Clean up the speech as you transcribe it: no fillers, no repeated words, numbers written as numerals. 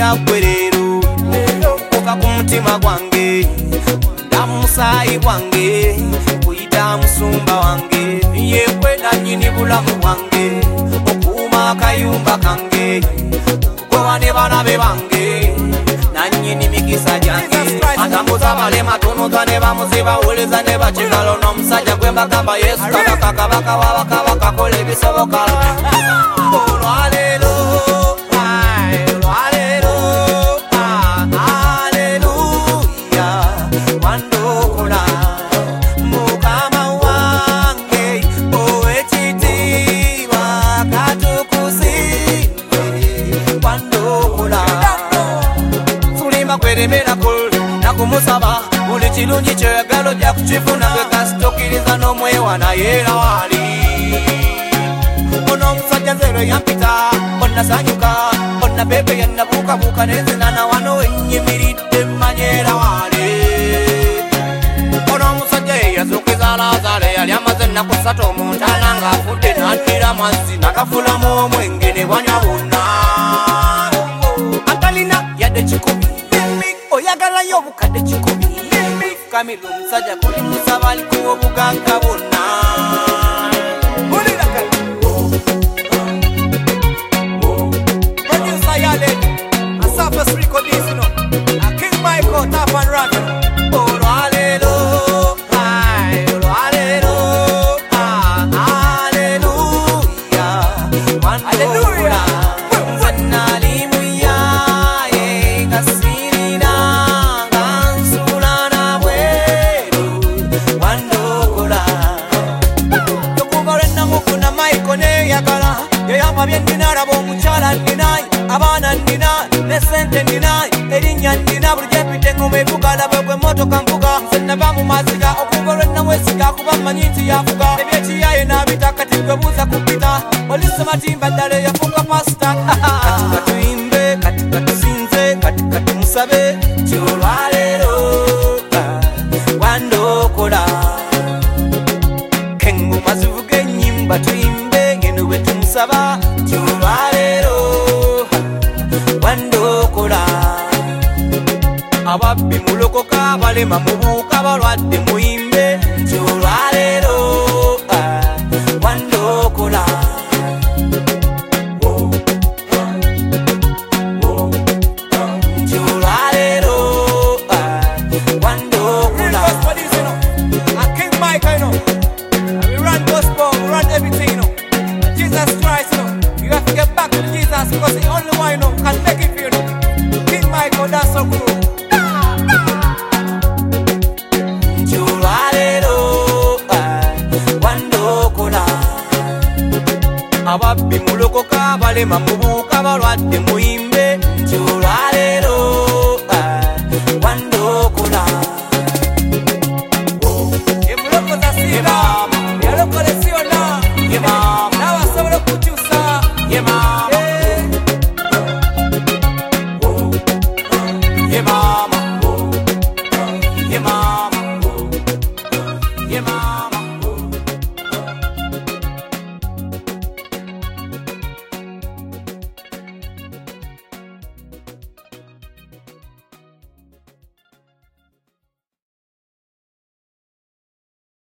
mpulira gwe leero kuva ku mutima gwange ndamusaayi gwange kuyita musumba wange yekwe nannyini bulamu bwange okuuma akayumba kange okugoba ne balabe bange nannyini mikisa gyange atambuza abalema tunuza ne bamuzibawuliza ne bakigalo n'omusajja gwe mbagamba yesu kabaka kabaka wabakabaka kola ebisoboka olwaleero nakumusaba buli kirungi kyoyagala ojja kukifuna gwe kasitokiriza n'omwewa naye era wali ono omusajja nzero yampita onnasanyuka onna pepe yannabuukabuuka nenzinana wano wennyimiridde mmanye era wali ono omusajja yeyasuukiza Lazaalo yali amaze ennaku 3 omuntaana ng'afudde n'addira mazzi nakafulamu omwenge ne bwanywa bonna atalina yadde kikumi oyagalayo obukadde 10 kamilu omusajja kuli musaba alikuwa obugagga bonna bulira kale producer yale Asafas Recordings no King Michael tap and rock olwaleero olwaleero hallelujah byendina rabo omukyala ndina abaana ndina ne sente ndina erinnya ndina buli gyepite ngoma evugala bwe motoka mvuga nze nava mu maziga okuva olwennawesiga kuba mmanyi nti yavuga ebyekiyaye n'abita kati gwe buuza kupita olisa matimba ddala yafuuka pasita kati katuyimbe kati katusinze kati katumusabe ti olwaleero wandokola kengoma zivuga ennyimba tuyimbe ngeno bwe tumusaba olwaleero wandokola ababbi mulokoka balema mubuuka balwadde muyimbe nti olwaleero wandokola nti olwaleero wandokola King Mike, we run gospel, we run everything, Jesus Christ, you have to get back to Jesus because the only one can make it for you. King Michael, that's so cool. Wandokola ababbi mulokoka balema mubuuka balwadde muyimbe